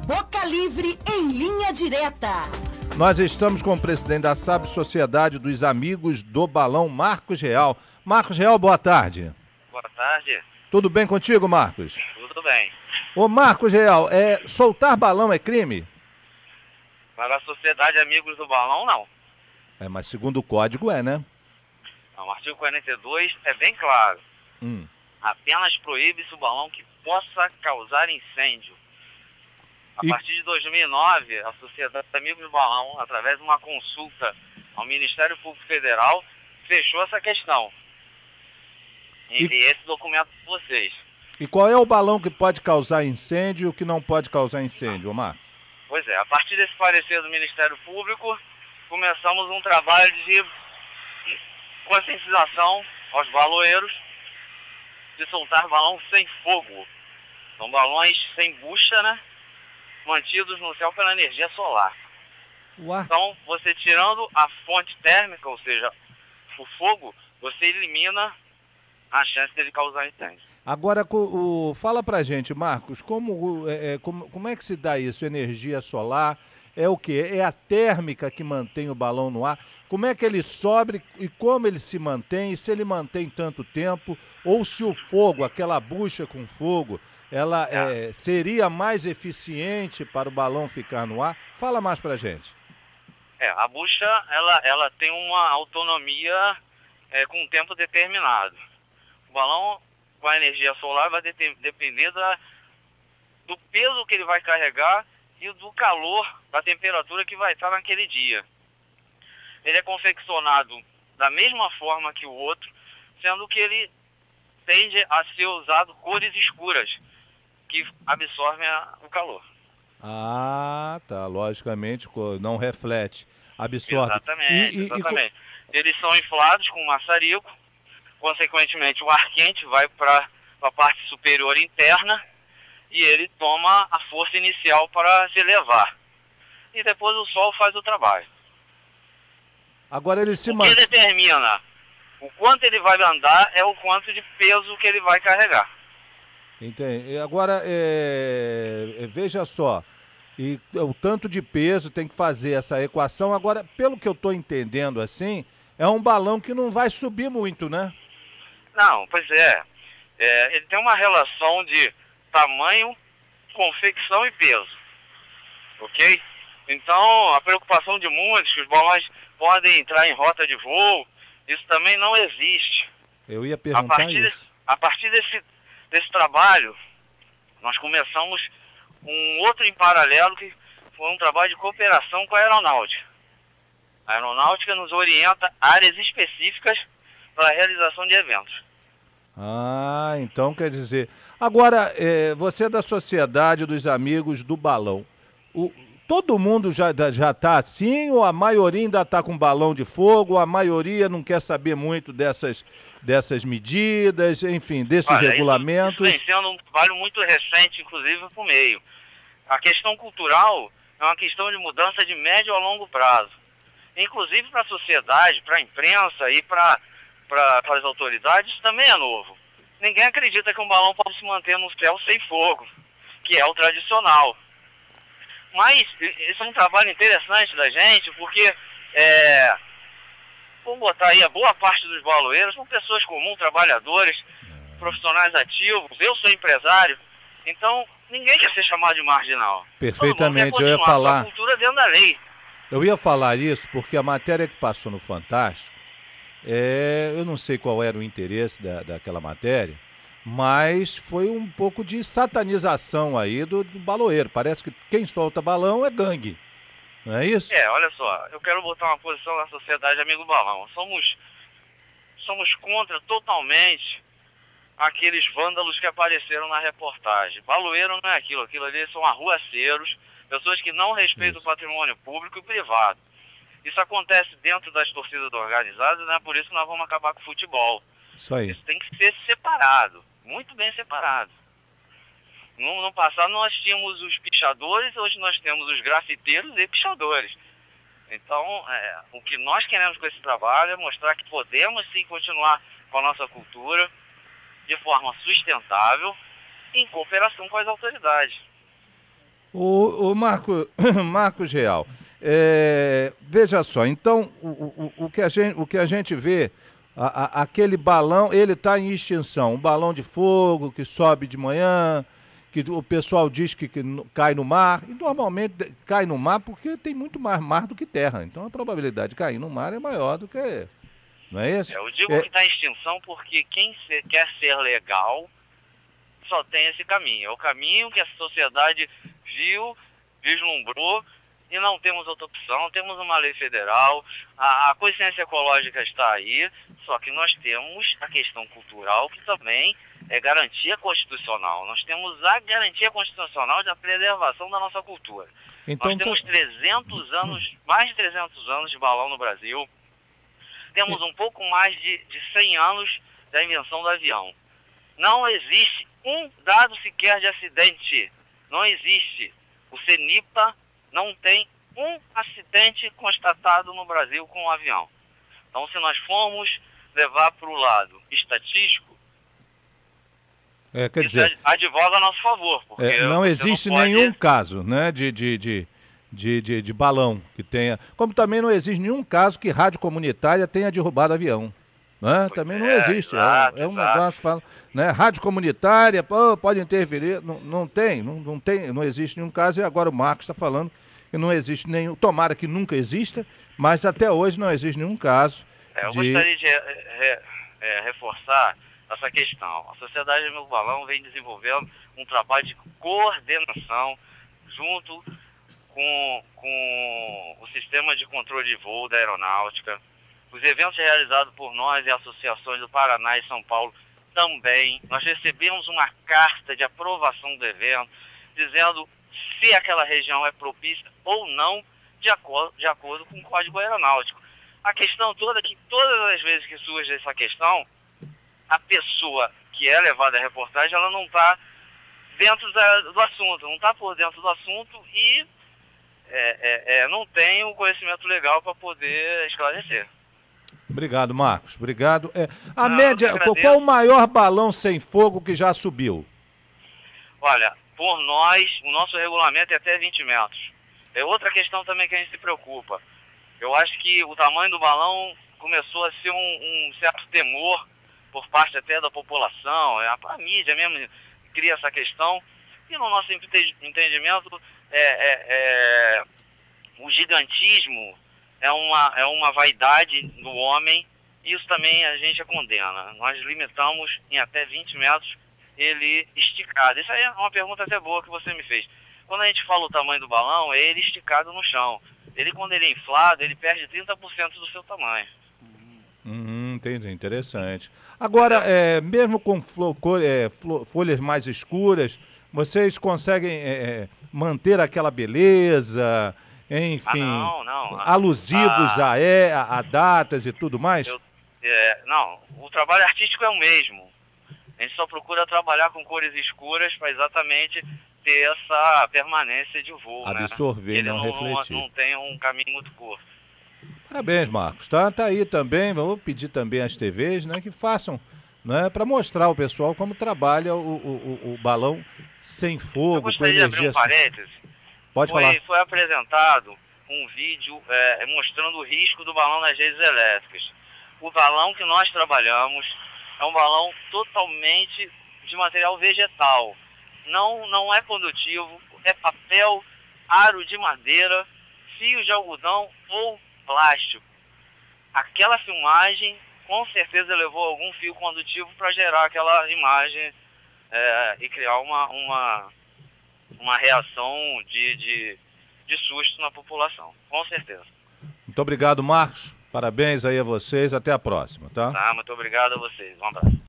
Boca Livre em linha direta. Nós estamos com o presidente da SAB, Sociedade dos Amigos do Balão, Marcos Real. Marcos Real, boa tarde. Boa tarde. Tudo bem contigo, Marcos? Tudo bem. Ô Marcos Real, soltar balão é crime? Para a Sociedade Amigos do Balão, não. Mas segundo o código né? Não, o artigo 42 é bem claro. Apenas proíbe-se o balão que possa causar incêndio. A partir de 2009, a Sociedade Amigos do Balão, através de uma consulta ao Ministério Público Federal, fechou essa questão. Enviei esse documento para vocês. E qual é o balão que pode causar incêndio e o que não pode causar incêndio, Omar? Pois é, a partir desse parecer do Ministério Público, começamos um trabalho de conscientização aos baloeiros de soltar balão sem fogo. São balões sem bucha, né? Mantidos no céu pela energia solar. Então, você tirando a fonte térmica, ou seja, o fogo, você elimina a chance dele causar incêndio. Agora, fala pra gente, Marcos, como é que se dá isso? Energia solar é o quê? É a térmica que mantém o balão no ar? Como é que ele sobe e como ele se mantém? E se ele mantém tanto tempo? Ou se o fogo, aquela bucha com fogo, ela seria mais eficiente para o balão ficar no ar? Fala mais pra gente. A bucha, ela tem uma autonomia com um tempo determinado. O balão com a energia solar vai depender do peso que ele vai carregar e do calor, da temperatura que vai estar naquele dia. Ele é confeccionado da mesma forma que o outro, sendo que ele tende a ser usado cores escuras, que absorvem o calor. Tá. Logicamente, não reflete, absorve. Exatamente. Eles são inflados com maçarico, consequentemente o ar quente vai para a parte superior interna e ele toma a força inicial para se elevar. E depois o sol faz o trabalho. Agora ele se O que determina o quanto ele vai andar é o quanto de peso que ele vai carregar. Entendi. Agora, veja só, o tanto de peso tem que fazer essa equação. Agora, pelo que eu estou entendendo assim, é um balão que não vai subir muito, né? Não, pois ele tem uma relação de tamanho, confecção e peso, ok? Então, a preocupação de muitos, que os balões podem entrar em rota de voo, isso também não existe. Eu ia perguntar isso. A partir desse trabalho, nós começamos um outro em paralelo, que foi um trabalho de cooperação com a aeronáutica. A aeronáutica nos orienta áreas específicas para a realização de eventos. Então quer dizer... Agora, você é da Sociedade dos Amigos do Balão. Todo mundo já está assim, ou a maioria ainda está com balão de fogo, ou a maioria não quer saber muito dessas medidas, enfim, desses regulamentos? Isso vem sendo um trabalho muito recente, inclusive, para o meio. A questão cultural é uma questão de mudança de médio a longo prazo. Inclusive para a sociedade, para a imprensa e para as autoridades, isso também é novo. Ninguém acredita que um balão pode se manter no céu sem fogo, que é o tradicional. Mas isso é um trabalho interessante da gente, porque, vamos botar aí, a boa parte dos baloeiros são pessoas comuns, trabalhadores, profissionais ativos. Eu sou empresário, então ninguém quer ser chamado de marginal. Perfeitamente, eu ia falar. A cultura dentro da lei. Eu ia falar isso porque a matéria que passou no Fantástico, eu não sei qual era o interesse daquela matéria, mas foi um pouco de satanização aí do baloeiro. Parece que quem solta balão é gangue, não é isso? Olha só, eu quero botar uma posição na Sociedade Amigo Balão. Somos contra totalmente aqueles vândalos que apareceram na reportagem. Baloeiro não é aquilo ali são arruaceiros, pessoas que não respeitam o patrimônio público e privado. Isso acontece dentro das torcidas organizadas, né? Por isso nós vamos acabar com o futebol. Isso aí. Isso tem que ser separado, muito bem separado. No passado nós tínhamos os pichadores, hoje nós temos os grafiteiros e pichadores. Então, o que nós queremos com esse trabalho é mostrar que podemos sim continuar com a nossa cultura de forma sustentável, em cooperação com as autoridades. O Marcos Real, veja só, então o que a gente vê, aquele balão, ele está em extinção, um balão de fogo que sobe de manhã, que o pessoal diz que cai no mar, e normalmente cai no mar porque tem muito mais mar do que terra, então a probabilidade de cair no mar é maior do que, não é isso? Eu digo que está em extinção porque quem quer ser legal só tem esse caminho. É o caminho que a sociedade vislumbrou, e não temos outra opção. Temos uma lei federal, a consciência ecológica está aí, só que nós temos a questão cultural, que também é garantia constitucional. Nós temos a garantia constitucional da preservação da nossa cultura. Então, nós temos 300 anos, mais de 300 anos de balão no Brasil. Temos um pouco mais de 100 anos da invenção do avião. Não existe um dado sequer de acidente. Não existe. O CENIPA não tem um acidente constatado no Brasil com um avião. Então, se nós formos levar para o lado estatístico, quer dizer, advoga a nosso favor. Porque não existe não pode... nenhum caso, né, de balão que tenha... Como também não existe nenhum caso que rádio comunitária tenha derrubado avião. Né? Também não existe. Exato, um negócio, fala, né? Rádio comunitária, pode interferir. Não existe nenhum caso, e agora o Marcos está falando que não existe nenhum. Tomara que nunca exista, mas até hoje não existe nenhum caso. Eu gostaria de reforçar essa questão. A Sociedade Amigo Balão vem desenvolvendo um trabalho de coordenação junto com o sistema de controle de voo da aeronáutica. Os eventos realizados por nós e associações do Paraná e São Paulo também. Nós recebemos uma carta de aprovação do evento, dizendo se aquela região é propícia ou não, de acordo com o Código Aeronáutico. A questão toda é que todas as vezes que surge essa questão, a pessoa que é levada à reportagem, ela não está dentro do assunto, não está por dentro do assunto e não tem o conhecimento legal para poder esclarecer. Obrigado, Marcos. Obrigado. A média, qual o maior balão sem fogo que já subiu? Olha, por nós, o nosso regulamento é até 20 metros. É outra questão também que a gente se preocupa. Eu acho que o tamanho do balão começou a ser um certo temor por parte até da população. A mídia mesmo cria essa questão. E no nosso entendimento, o gigantismo é uma vaidade do homem, e isso também a gente condena. Nós limitamos em até 20 metros ele esticado. Isso aí é uma pergunta até boa que você me fez. Quando a gente fala o tamanho do balão, é ele esticado no chão. Quando ele é inflado, ele perde 30% do seu tamanho. Entendi, interessante. Agora, mesmo com folhas mais escuras, vocês conseguem manter aquela beleza... Enfim, alusivos a datas e tudo mais? Não, o trabalho artístico é o mesmo. A gente só procura trabalhar com cores escuras para exatamente ter essa permanência de voo. Absorver, né? não refletir. Não tem um caminho muito curto. Parabéns, Marcos. Tá aí também, vou pedir também às TVs, né, que façam, né, para mostrar ao pessoal como trabalha o balão sem fogo. Eu gostaria de abrir um parêntese. Pode falar. Foi apresentado um vídeo mostrando o risco do balão nas redes elétricas. O balão que nós trabalhamos é um balão totalmente de material vegetal. Não é condutivo, é papel, aro de madeira, fios de algodão ou plástico. Aquela filmagem com certeza levou algum fio condutivo para gerar aquela imagem e criar uma reação de susto na população, com certeza. Muito obrigado, Marcos. Parabéns aí a vocês. Até a próxima, tá? Muito obrigado a vocês. Um abraço.